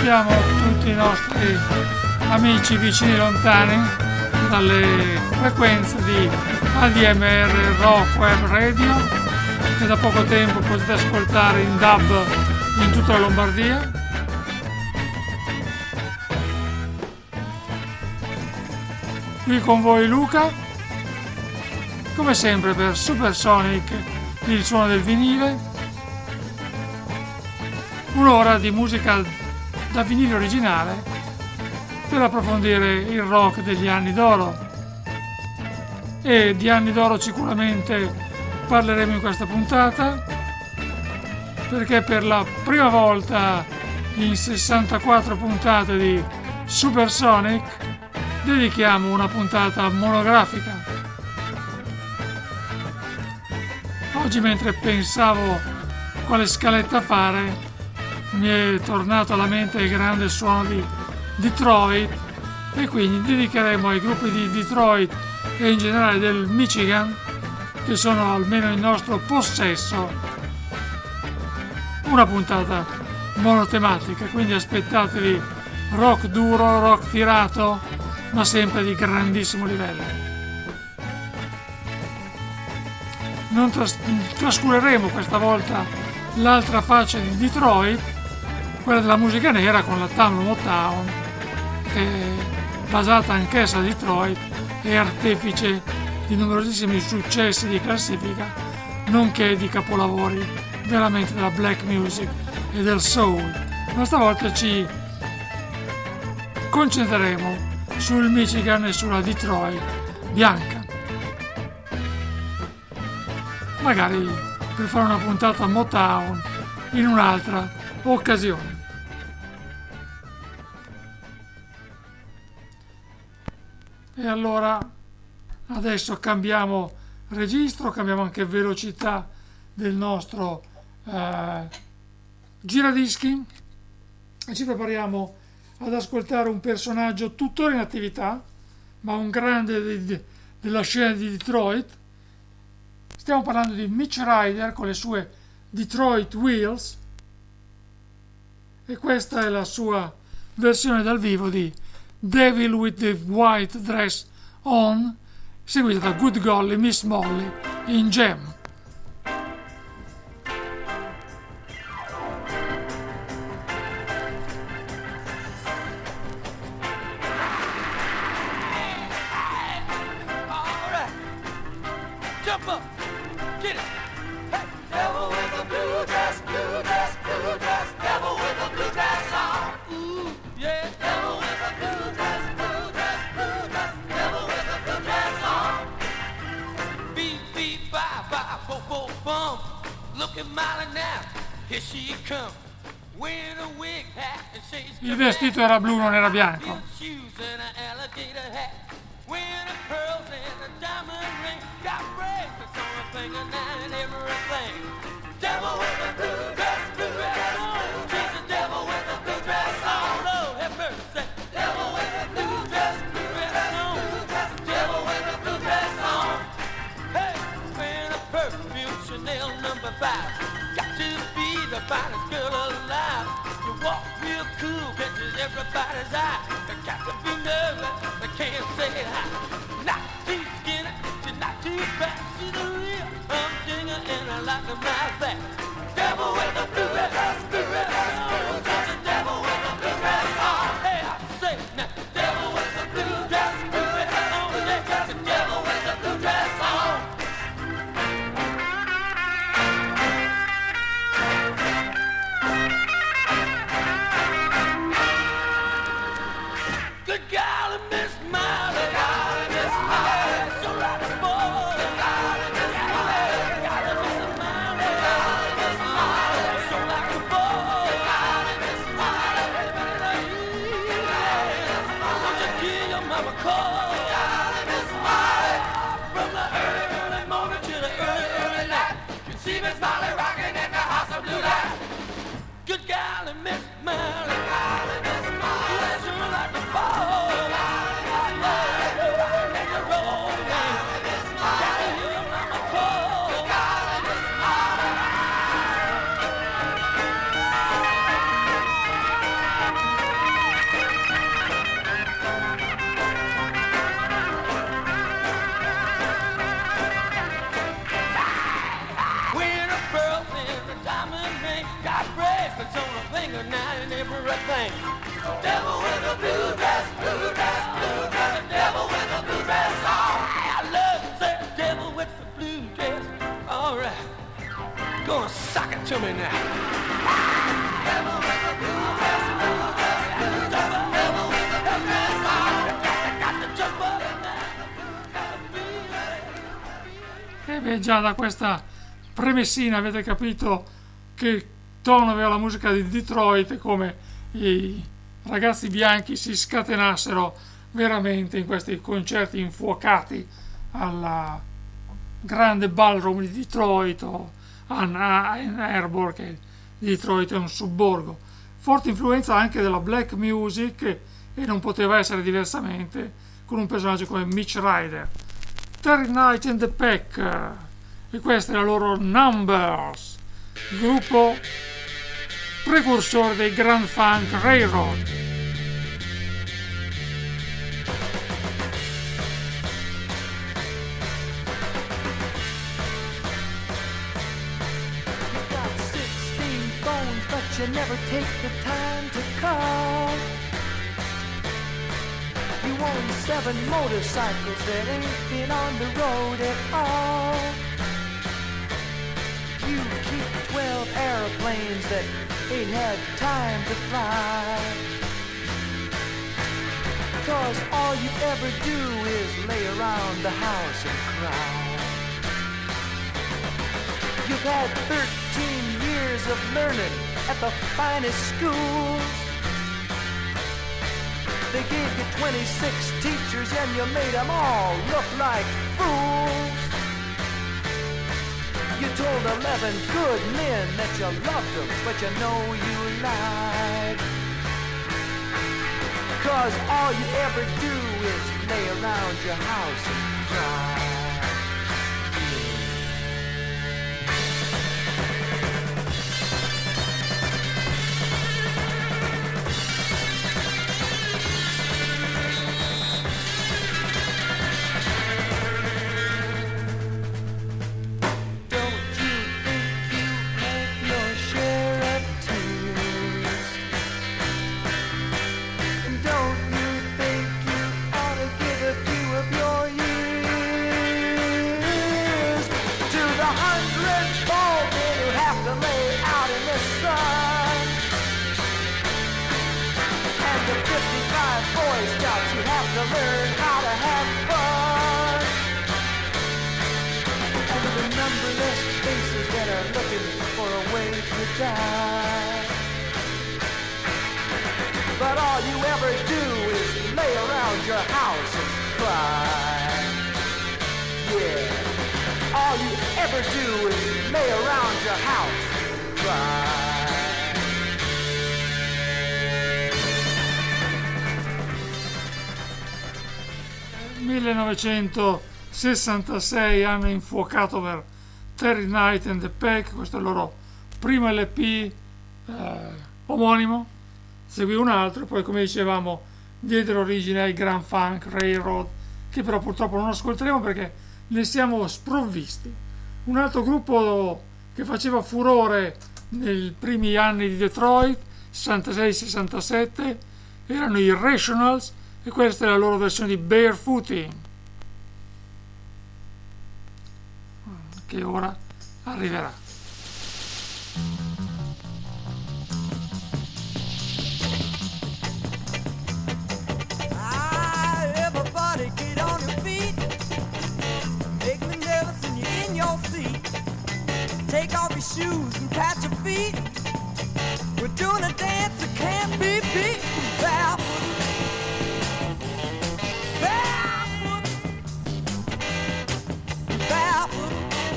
salutiamo tutti i nostri amici vicini e lontani dalle frequenze di ADMR Rock Web Radio, che da poco tempo potete ascoltare in DAB in tutta la Lombardia. Qui con voi Luca, come sempre per Supersonic, il suono del vinile. Un'ora di musica da vinile originale per approfondire il rock degli anni d'oro. E di anni d'oro sicuramente parleremo in questa puntata, perché per la prima volta in 64 puntate di Supersonic dedichiamo una puntata monografica. Oggi, mentre pensavo quale scaletta fare, mi è tornato alla mente il grande suono di Detroit, e quindi dedicheremo ai gruppi di Detroit e in generale del Michigan, che sono almeno in nostro possesso, una puntata monotematica. Quindi aspettatevi rock duro, rock tirato, ma sempre di grandissimo livello. Non trascureremo questa volta l'altra faccia di Detroit, quella della musica nera, con la Tamla Motown, che è basata anch'essa a Detroit e artefice di numerosissimi successi di classifica, nonché di capolavori veramente della black music e del soul. Ma stavolta ci concentreremo sul Michigan e sulla Detroit bianca, magari per fare una puntata Motown in un'altra occasione. E allora adesso cambiamo registro, cambiamo anche velocità del nostro giradischi e ci prepariamo ad ascoltare un personaggio tuttora in attività, ma un grande della scena di Detroit. Stiamo parlando di Mitch Ryder con le sue Detroit Wheels, e questa è la sua versione dal vivo di Devil with the White Dress On, seguita da Good Golly Miss Molly in Jam. Il vestito era blu, non era bianco. Finest girl alive. You walk real cool, catches everybody's eye. The got to be nervous, they can't say hi. Not too skinny, she's not too fat. She's a real humdinger and I like her right back. Devil with a blue dress, blue dress on. She's a devil with a blue dress on. Hey, I say now, devil with a blue dress on. Yeah, the devil with a blue dress on. Good golly, Miss Molly, Miss Molly, so right the boy. Good golly, Miss Molly, golly, Miss Molly, Miss Molly, so like the boy. Good golly, Miss to me now. E beh, già da questa premessina avete capito che tono aveva la musica di Detroit e come i ragazzi bianchi si scatenassero veramente in questi concerti infuocati alla grande ballroom di Detroit o Ann Arbor, che Detroit è un sobborgo. Forte influenza anche della black music e non poteva essere diversamente con un personaggio come Mitch Ryder. Terry Knight and the Pack, e questa è la loro Numbers, gruppo precursore dei Grand Funk Railroad. You never take the time to call. You own 7 motorcycles that ain't been on the road at all. You keep 12 airplanes that ain't had time to fly. 'Cause all you ever do is lay around the house and cry. You've had 13 years of learning at the finest schools. They gave you 26 teachers and you made them all look like fools. You told 11 good men that you loved them, but you know you lied. 'Cause all you ever do is lay around your house and cry. But all you ever do is lay around your house and cry. Yeah, all you ever do is lay around your house and cry. 1966 hanno infuocato per Terry Knight and the Pack, questo è il loro primo LP omonimo. Seguì un altro, poi come dicevamo diedero origine ai Grand Funk Railroad, che però purtroppo non ascolteremo perché ne siamo sprovvisti. Un altro gruppo che faceva furore nei primi anni di Detroit, 66-67, erano i Rationals, e questa è la loro versione di Barefooting, che ora arriverà. Everybody get on your feet, make me nervous and you're in your seat. Take off your shoes and pat your feet. We're doing a dance that can't be beat. Barefoot, barefoot, barefoot,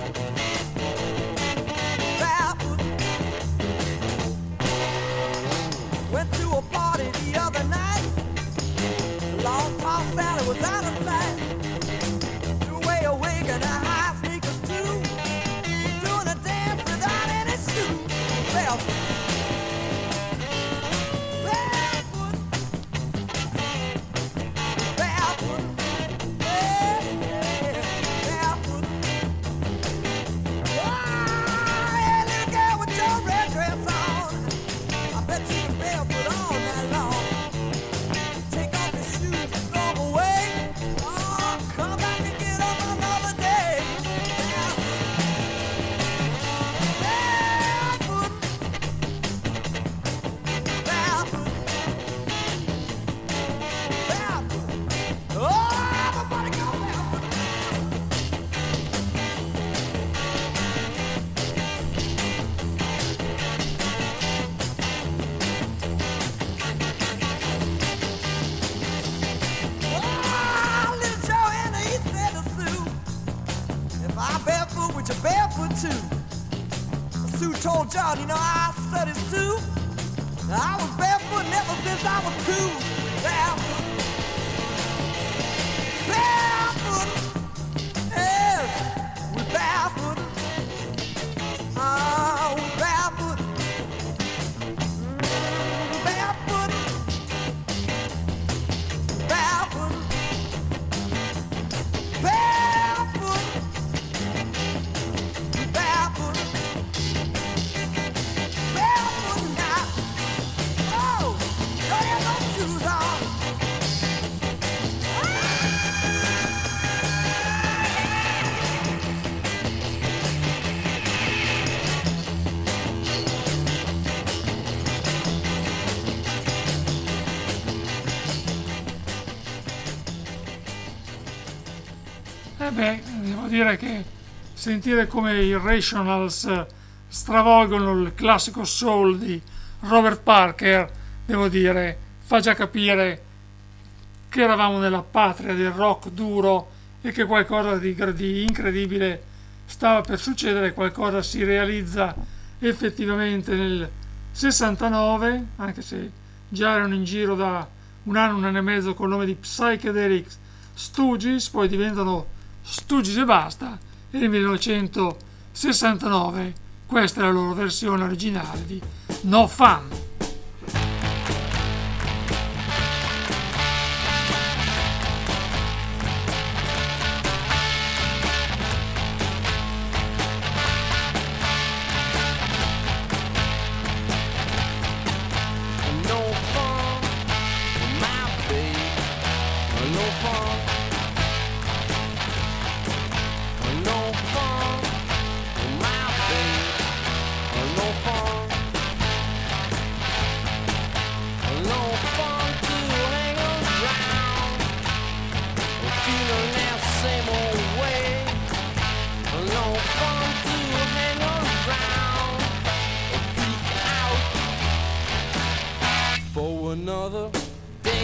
barefoot. Went to a party the other night. Long tall Sally was out of sight. Threw away a wig and her high sneakers too. Doing a dance without any shoes. Barefoot, barefoot, barefoot, yeah, barefoot. Oh, hey, little girl with your red dress on. I bet you can barefoot all night long. Take off your shoes and throw them away. Oh, told John, you know, I studies too. I was barefoot ever since I was 2. Barefoot. Barefoot. Yes, we're barefoot. Ah, we're barefoot. Barefoot. Barefoot. Barefoot. Barefoot. Barefoot now. Oh, don't have no shoes on. Devo dire che sentire come i Rationals stravolgono il classico soul di Robert Parker, devo dire, fa già capire che eravamo nella patria del rock duro e che qualcosa di incredibile stava per succedere, qualcosa si realizza effettivamente nel 69, anche se già erano in giro da un anno e mezzo col nome di Psychedelic Stooges, poi diventano Stooges e basta, e nel 1969 questa è la loro versione originale di No Fun. Another day.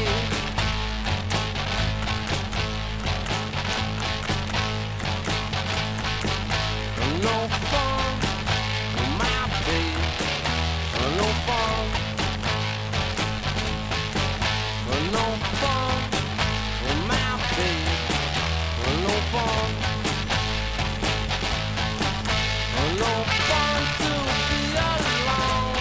No fun with my babe. No fun. No fun with my babe. No fun. No fun to be alone.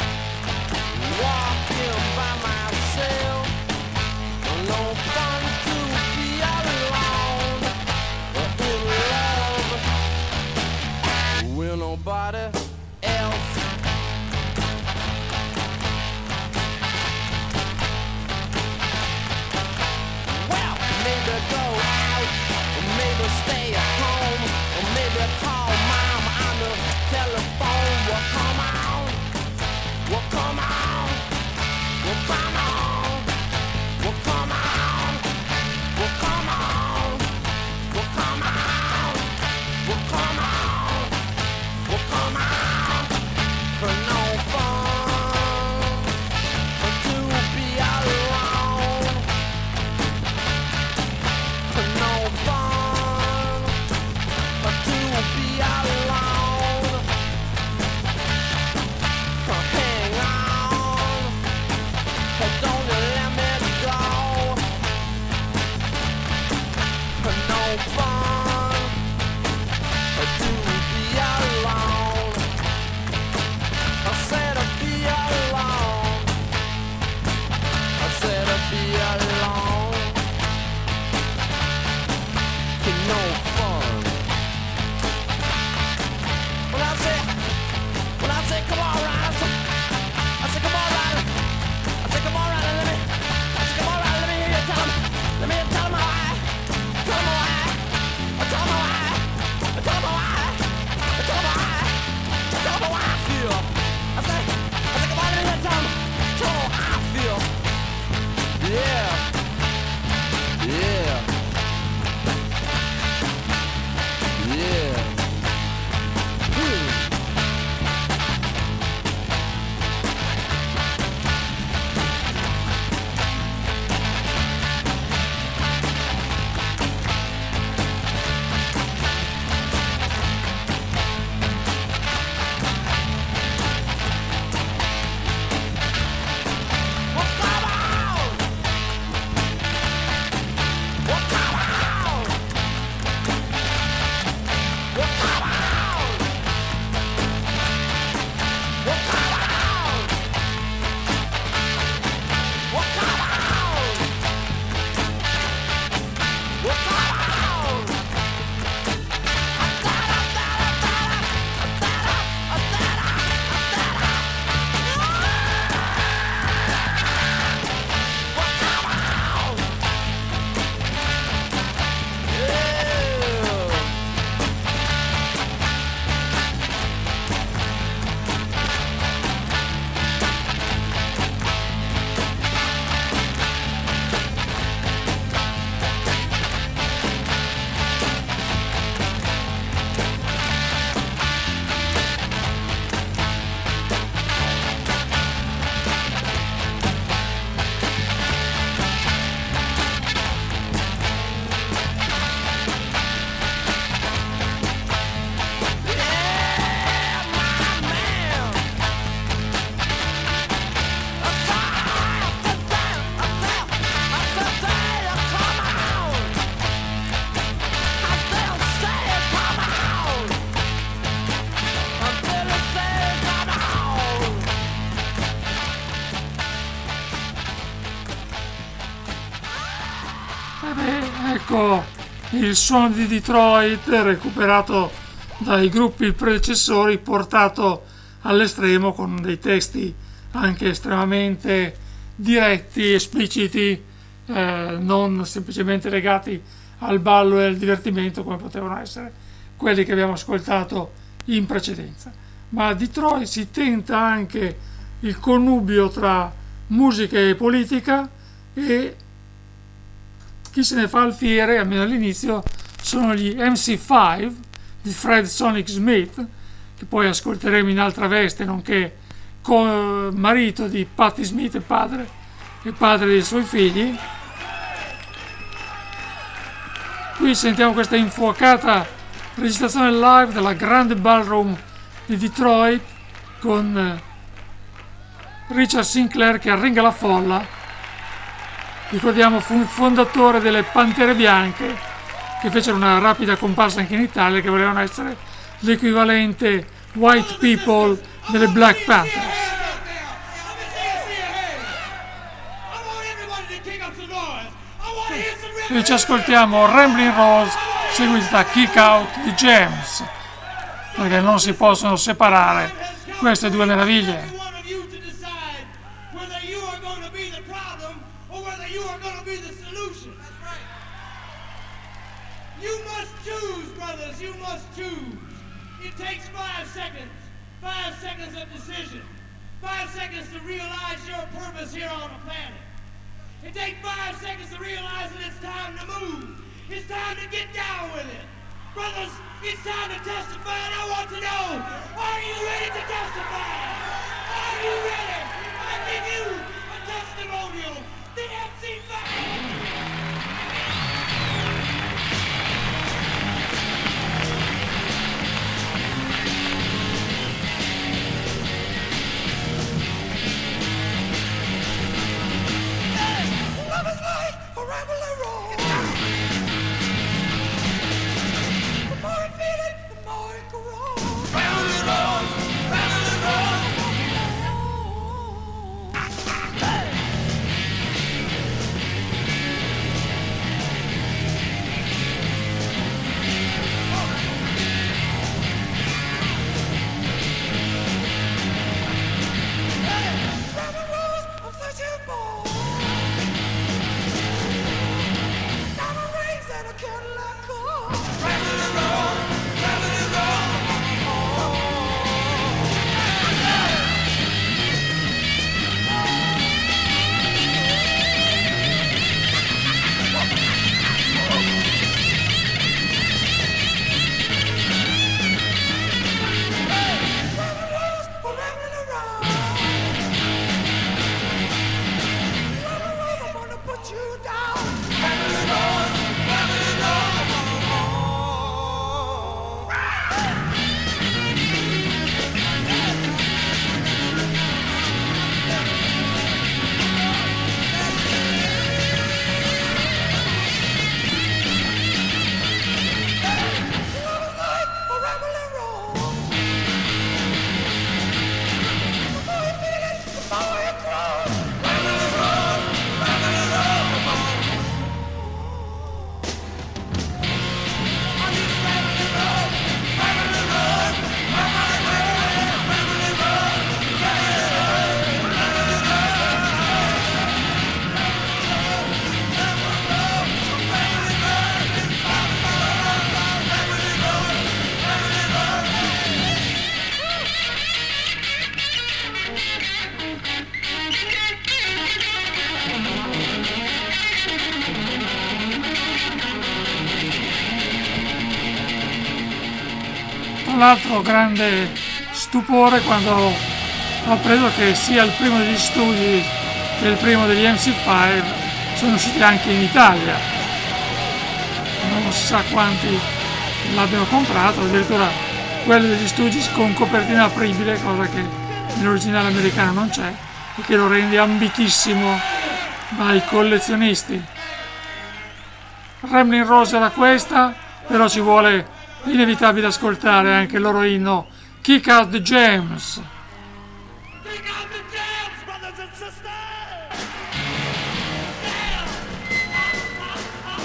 Walking by myself. No fun to be alone. But in love with nobody else. Ecco il suono di Detroit recuperato dai gruppi predecessori, portato all'estremo con dei testi anche estremamente diretti, espliciti, non semplicemente legati al ballo e al divertimento come potevano essere quelli che abbiamo ascoltato in precedenza. Ma a Detroit si tenta anche il connubio tra musica e politica, e chi se ne fa alfiere, almeno all'inizio, sono gli MC5 di Fred Sonic Smith, che poi ascolteremo in altra veste, nonché marito di Patti Smith e padre dei suoi figli. Qui sentiamo questa infuocata registrazione live della grande ballroom di Detroit con Richard Sinclair che arringa la folla. Ricordiamo, fu un fondatore delle Pantere Bianche, che fecero una rapida comparsa anche in Italia, che volevano essere l'equivalente white people delle Black Panthers. E ci ascoltiamo Ramblin' Rose seguito da Kick Out di James, perché non si possono separare queste due meraviglie. You must choose. It takes 5 seconds. 5 seconds of decision. 5 seconds to realize your purpose here on the planet. It takes 5 seconds to realize that it's time to move. It's time to get down with it. Brothers, it's time to testify, and I want to know, are you ready to testify? Are you ready? I give you a testimonial. The MC5. L'altro grande stupore quando ho appreso che sia il primo degli studi che il primo degli MC5 sono usciti anche in Italia. Non si sa quanti l'abbiano comprato, addirittura quello degli studi con copertina apribile, cosa che nell'originale americano non c'è e che lo rende ambitissimo dai collezionisti. Ramblin' Rose era questa, però ci vuole inevitabile ascoltare anche il loro inno Kick Out the James. Kick out the jams, brothers and sisters! Yeah!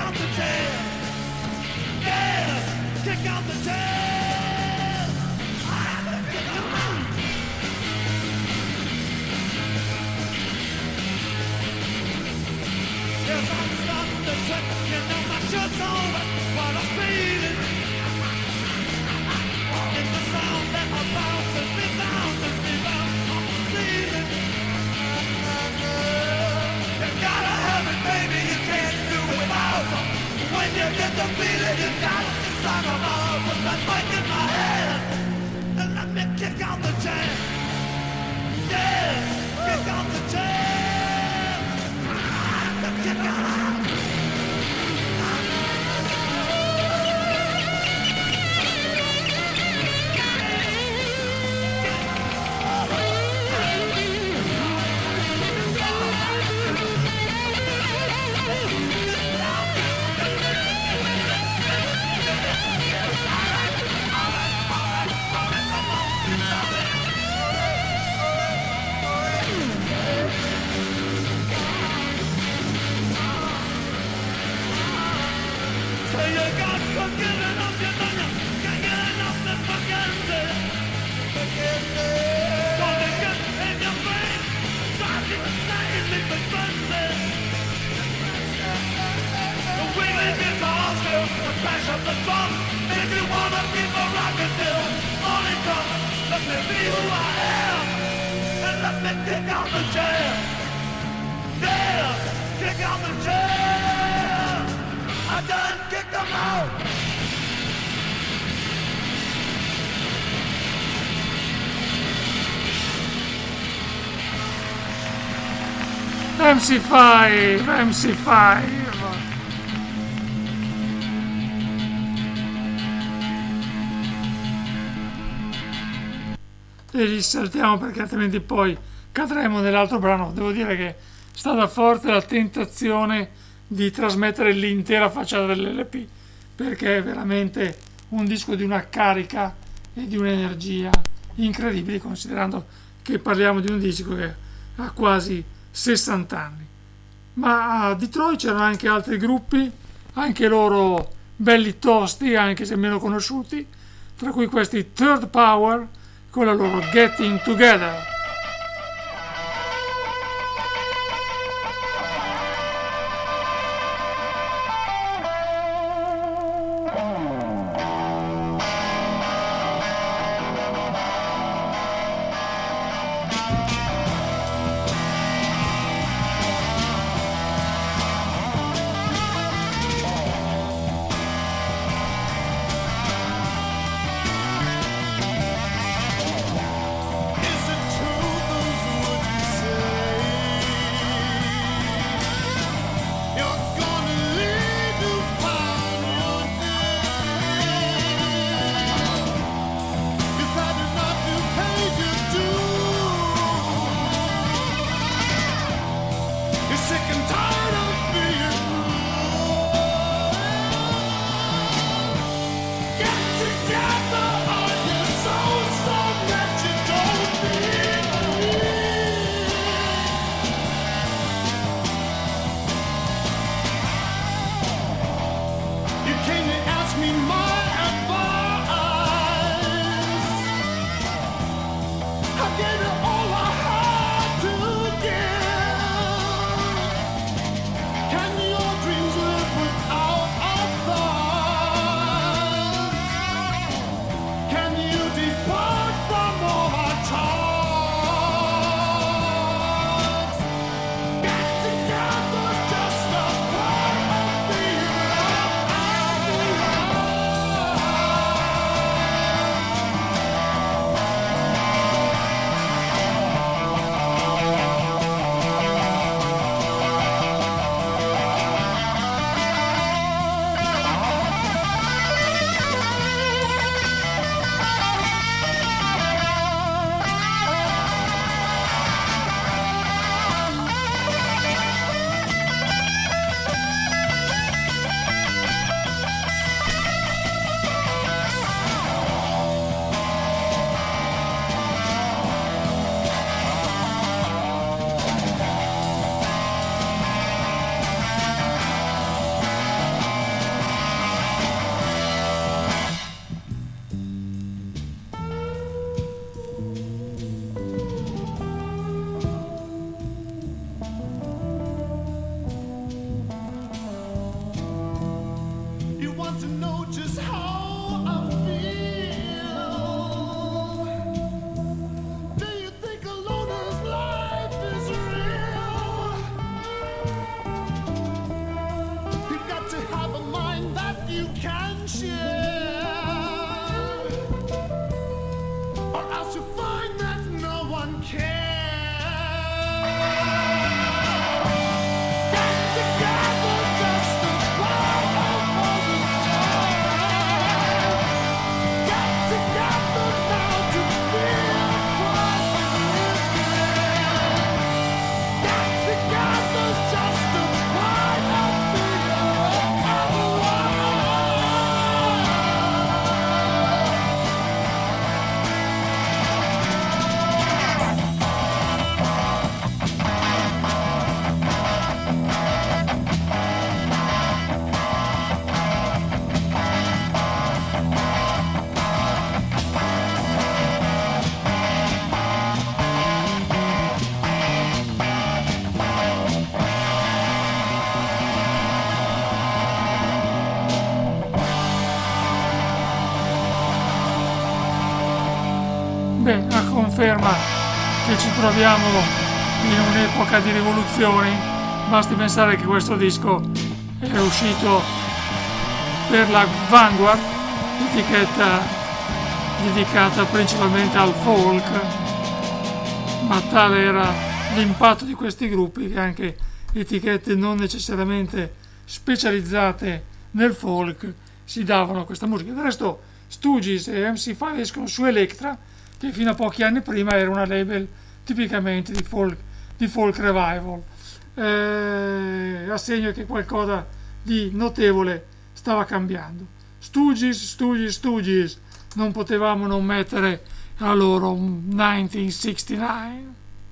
out the jam. Yes, kick out the jam. Yes, I'm starting to sweat. You know my shirt's over, but I'm feeling. In the sound that I bounce and resounds and rebounds on the ceiling. You gotta have it, baby, you can't do without it. When you get the feeling, you got it inside my mouth. Put that mic in my hand and let me kick out the jam. Yes, kick out the jam. Kick out. So you got forgiven of your money, can't get enough this spaghetti. Cause it gets in your brain, drives you insane, leave me frenzy. The wiggly guitars do, the crash of the drum, make you wanna keep a rockin' till morning comes. Let me be who I am, and let me kick out the jam. Yeah, kick out the jam. I done kicked them out. MC5. E li saltiamo perché altrimenti poi cadremo nell'altro brano. Devo dire che è stata forte la tentazione di trasmettere l'intera facciata dell'LP, perché è veramente un disco di una carica e di un'energia incredibili, considerando che parliamo di un disco che ha quasi 60 anni. Ma a Detroit c'erano anche altri gruppi, anche loro belli tosti, anche se meno conosciuti, tra cui questi Third Power con la loro Getting Together. conferma che ci troviamo in un'epoca di rivoluzioni. Basti pensare che questo disco è uscito per la Vanguard, etichetta dedicata principalmente al folk, ma tale era l'impatto di questi gruppi che anche etichette non necessariamente specializzate nel folk si davano questa musica. Del resto Stooges e MC5 escono su Elektra, che fino a pochi anni prima era una label tipicamente di folk revival, a segno che qualcosa di notevole stava cambiando. Stooges, non potevamo non mettere la loro 1969.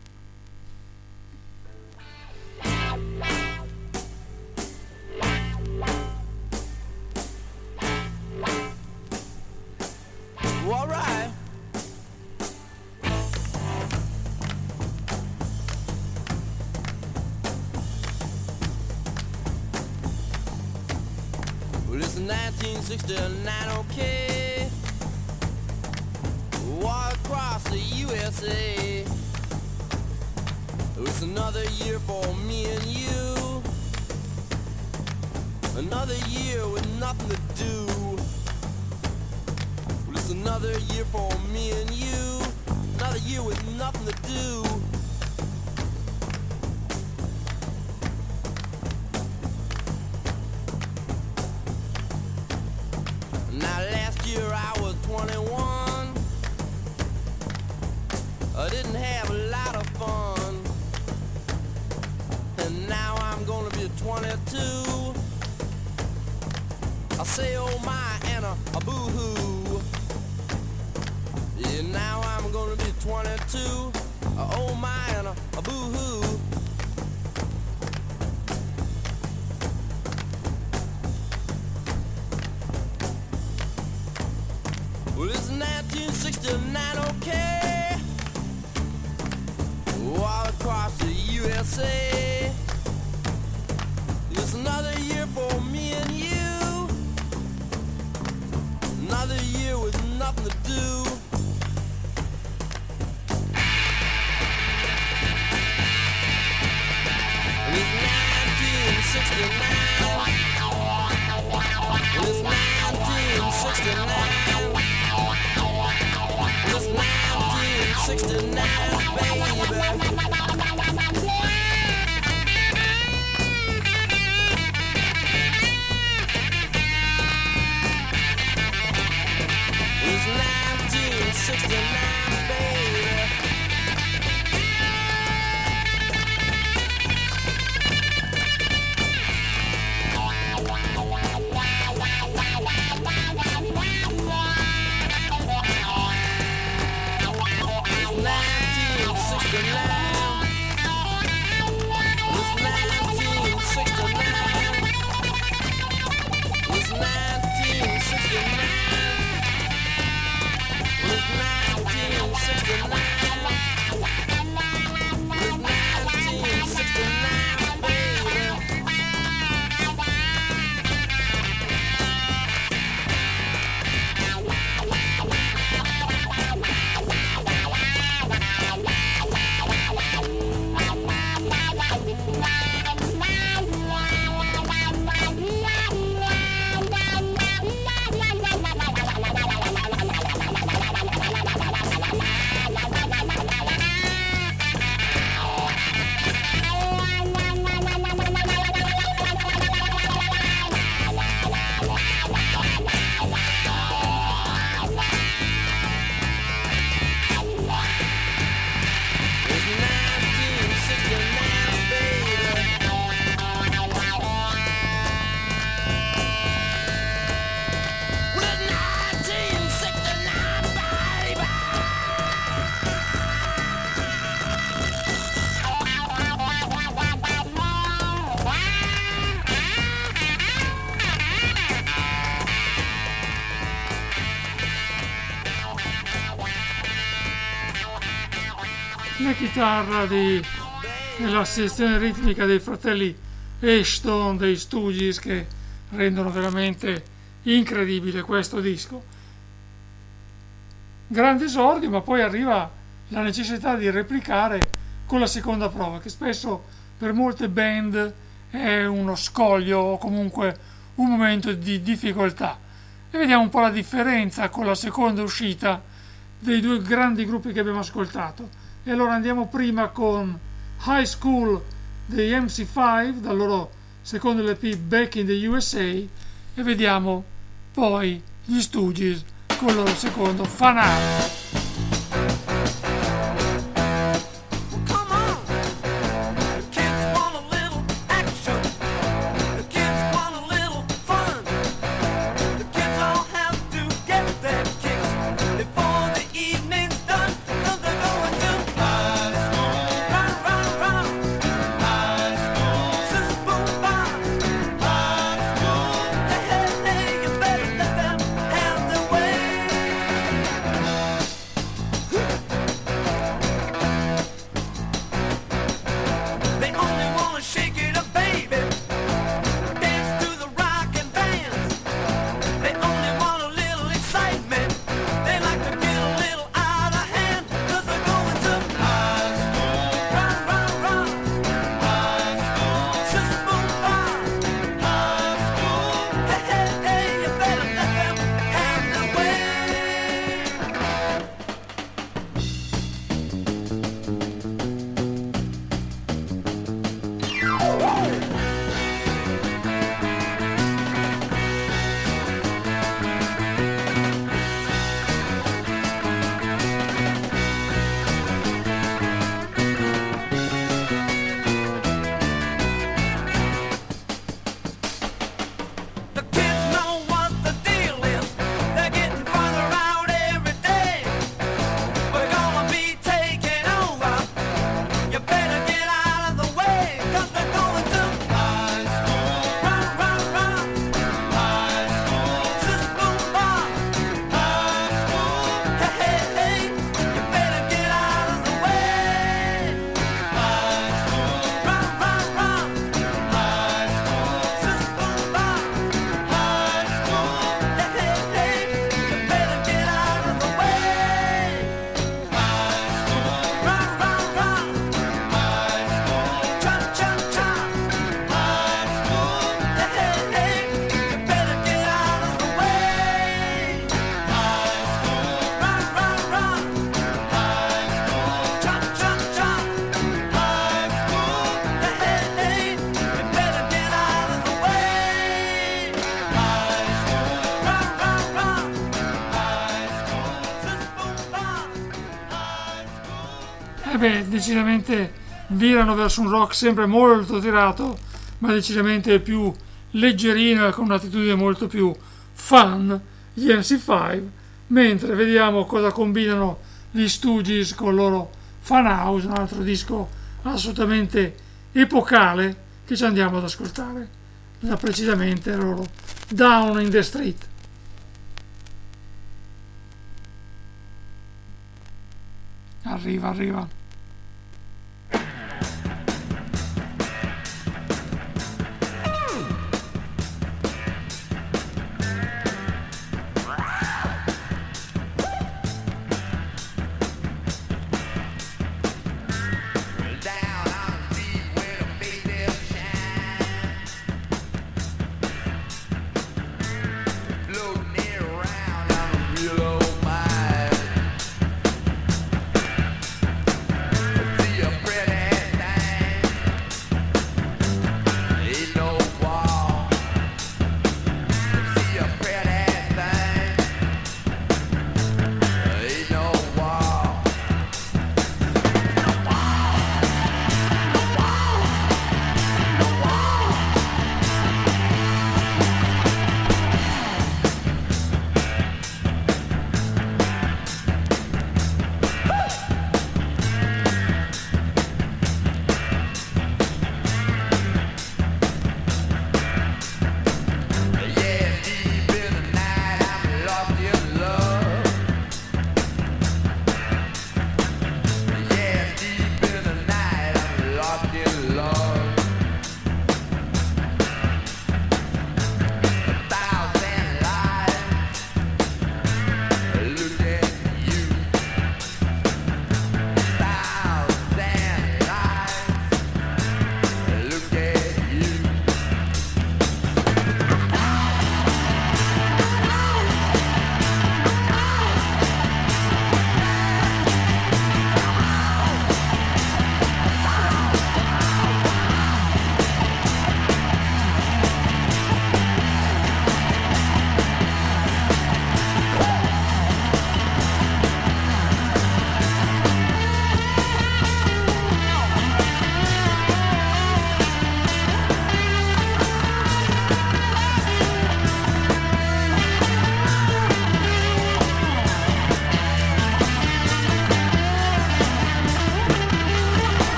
All right. Well, it's 1969, okay. War across the USA. It's another year for me and you. Another year with nothing to do. It's another year for me and you. Another year with nothing to do. Now last year I was 21. I didn't have a lot of fun. And now I'm gonna be 22. I say oh my and a boo-hoo. Yeah, now I'm gonna be 22. Oh my and a boo-hoo. Well, it's 1969, okay. All across the USA. It's another year for me and you. Another year with nothing to do. And it's 1969. And it's 1969. And it's 1969, baby. It's 1969, baby. La chitarra della sezione ritmica dei fratelli Ashton dei Stooges, che rendono veramente incredibile questo disco. Grande esordio, ma poi arriva la necessità di replicare con la seconda prova, che spesso per molte band è uno scoglio o comunque un momento di difficoltà. E vediamo un po' la differenza con la seconda uscita dei due grandi gruppi che abbiamo ascoltato. E allora andiamo prima con High School dei MC5 dal loro secondo LP Back in the USA, e vediamo poi gli Stooges con il loro secondo Fun House. Decisamente virano verso un rock sempre molto tirato, ma decisamente più leggerino e con un'attitudine molto più fun, gli MC5, mentre vediamo cosa combinano gli Stooges con il loro Fun House, un altro disco assolutamente epocale che ci andiamo ad ascoltare, precisamente loro Down in the Street. Arriva.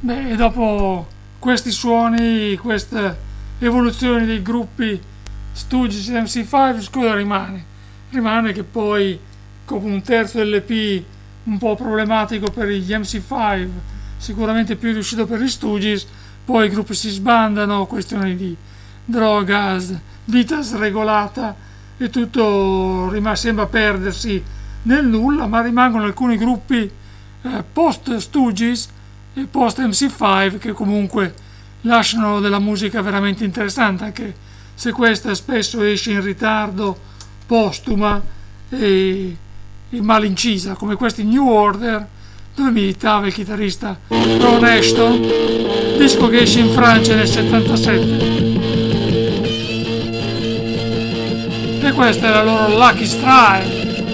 Beh, e dopo questi suoni, queste evoluzioni dei gruppi Stooges e MC5, cosa rimane? Rimane che poi, come un terzo dell'EP un po' problematico per gli MC5, sicuramente più riuscito per gli Stooges, poi i gruppi si sbandano, questioni di droga, vita sregolata e tutto sembra perdersi nel nulla, ma rimangono alcuni gruppi post Stooges e post MC5 che comunque lasciano della musica veramente interessante, anche se questa spesso esce in ritardo, postuma e mal incisa, come questi New Order, dove militava il chitarrista Ron Ashton, disco che esce in Francia nel 77. E questa è la loro Lucky Strike.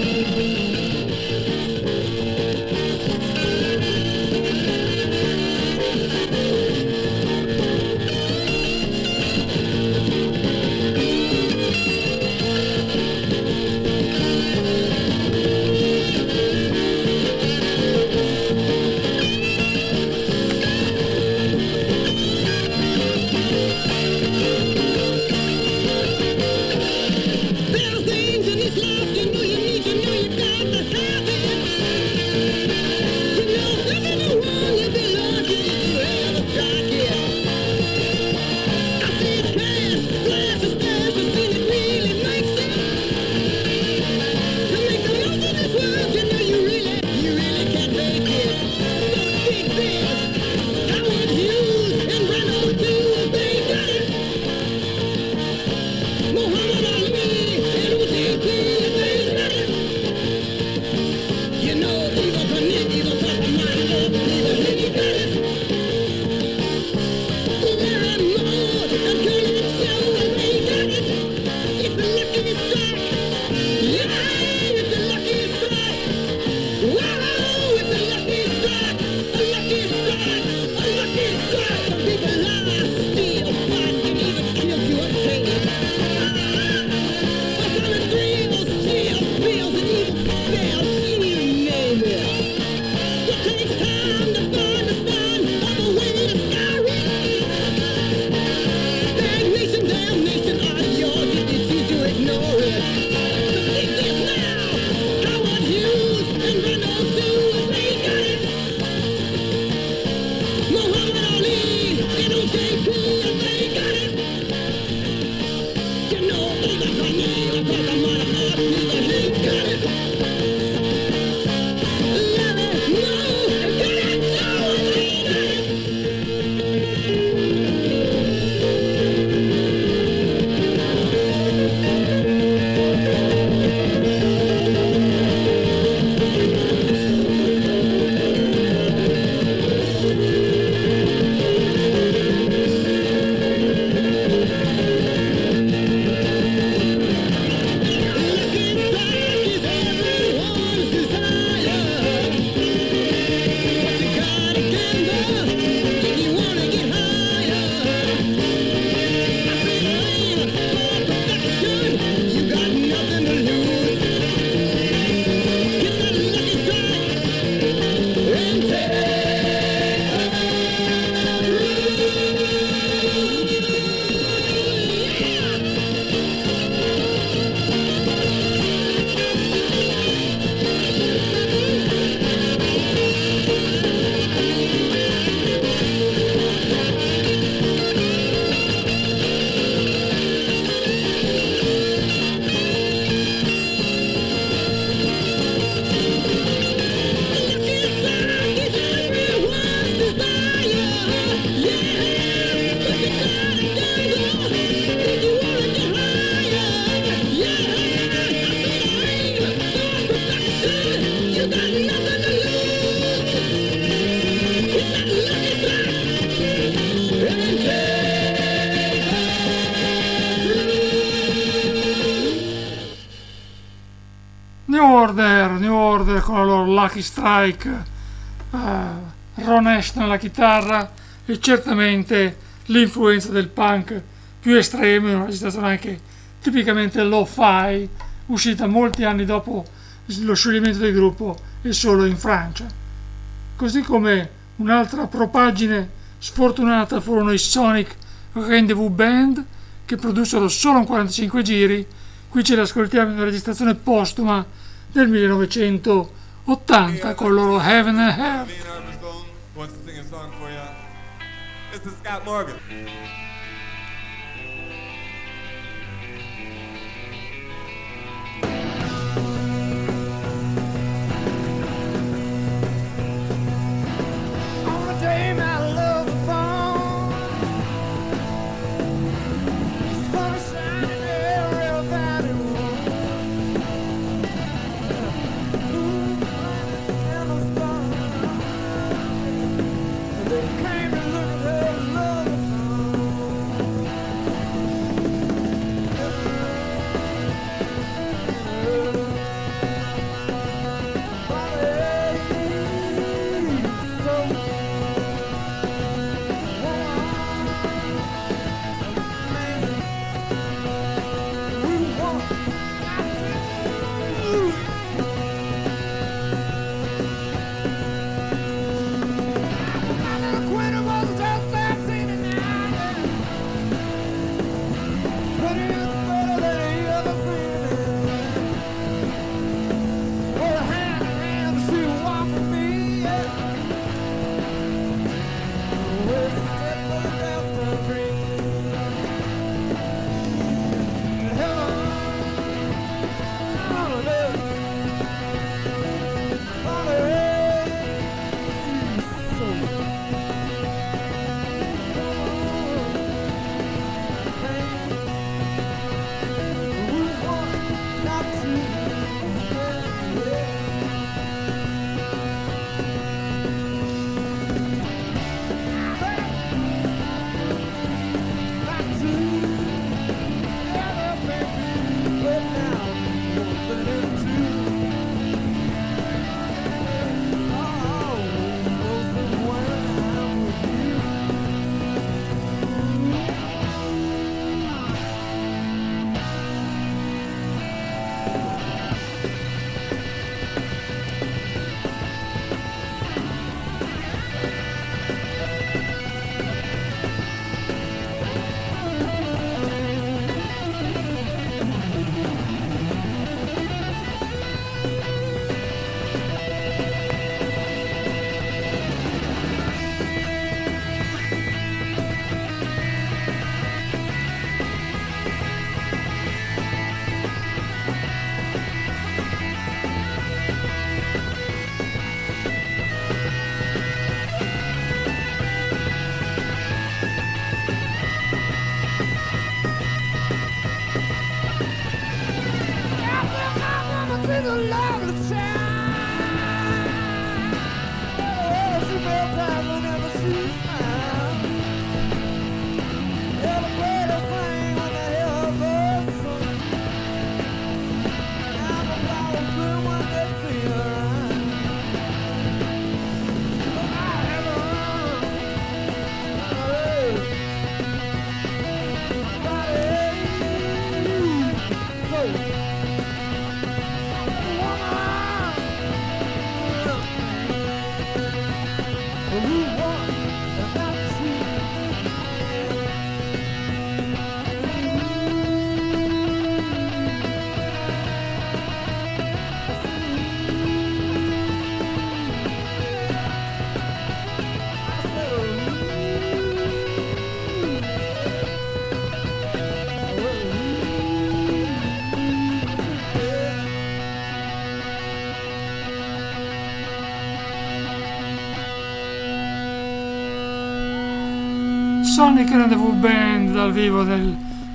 New Order con la loro Lucky Strike, Ron Ashton alla chitarra e certamente l'influenza del punk più estremo, una registrazione anche tipicamente lo-fi, uscita molti anni dopo lo scioglimento del gruppo e solo in Francia. Così come Un'altra propaggine sfortunata furono i Sonic Rendezvous Band, che produssero solo un 45 giri. Qui ce l'ascoltiamo in una registrazione postuma del 1980 con il loro Heaven and Earth. This is Scott Morgan. On a day my love was born, sun is shining everybody warm. And the stars, they came to look at her love Sonic Rendezvous Band dal vivo nel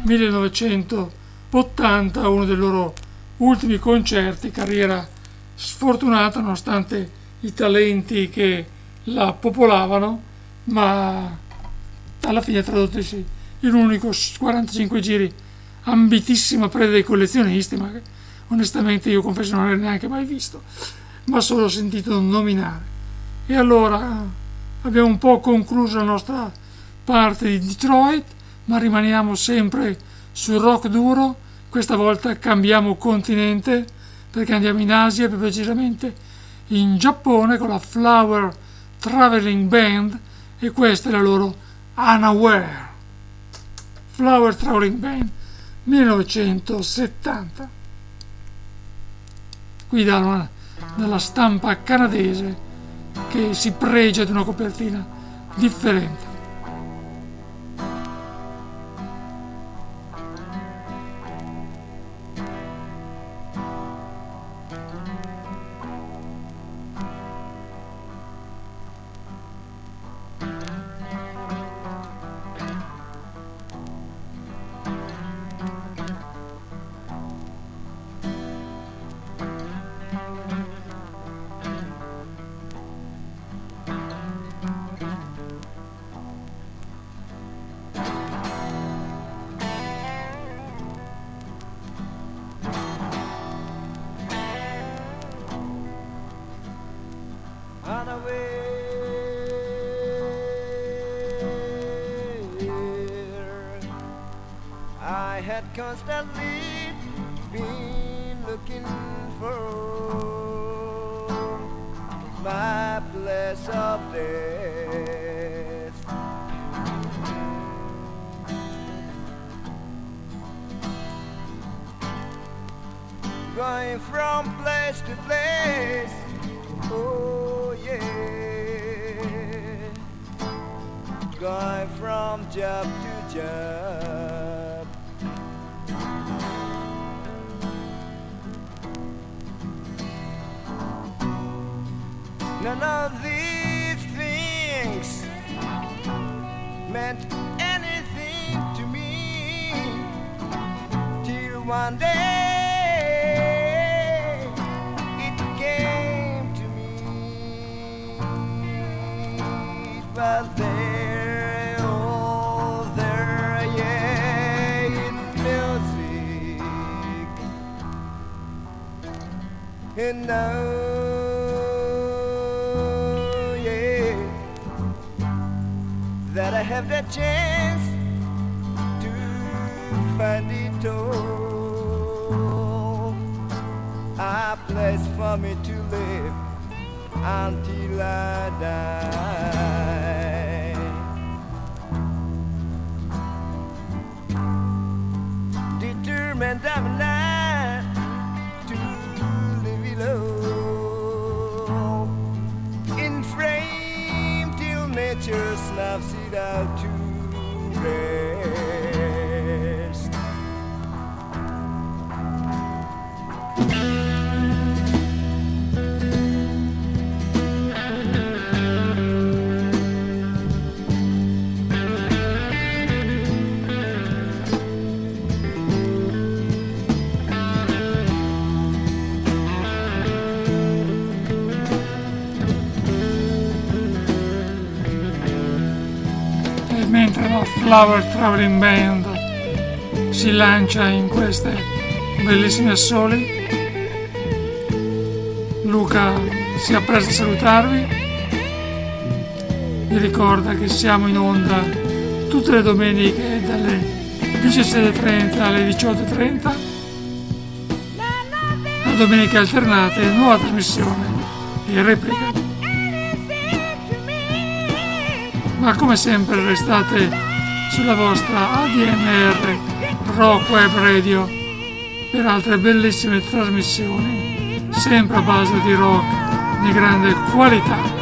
1980, uno dei loro ultimi concerti, carriera sfortunata nonostante i talenti che la popolavano, ma alla fine tradottisi in un unico 45 giri, ambitissima preda dei collezionisti, ma che onestamente io confesso non aver neanche mai visto, ma solo sentito nominare. E allora abbiamo un po' concluso la nostra parte di Detroit, ma rimaniamo sempre sul rock duro. Questa volta cambiamo continente perché andiamo in Asia, più precisamente in Giappone, con la Flower Traveling Band e questa è la loro Unaware. Flower Traveling Band 1970. Qui dalla stampa canadese che si pregia di una copertina differente. I had constantly been looking for my place of death. Going from place to place, oh yeah, going from job to job. None of these things meant anything to me till one day it came to me. It was there, oh there, yeah, in music. And now that I have the chance to find it all, a place for me to live until I die. Determined I'm not to live alone, in frame till nature snaps it out to rest. Mentre la Flower Traveling Band si lancia in queste bellissime assoli, Luca si appresta a salutarvi. Vi ricorda che siamo in onda tutte le domeniche dalle 17:30 alle 18:30, la domenica alternate, nuova trasmissione e replica. Ma come sempre restate sulla vostra ADMR Rock Web Radio per altre bellissime trasmissioni, sempre a base di rock di grande qualità.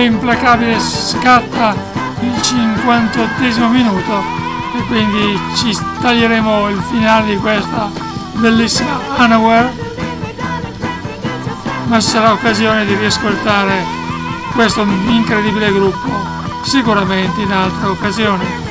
implacabile scatta il 58esimo minuto e quindi ci taglieremo il finale di questa bellissima Unaware, ma sarà occasione di riascoltare questo incredibile gruppo sicuramente in altre occasioni.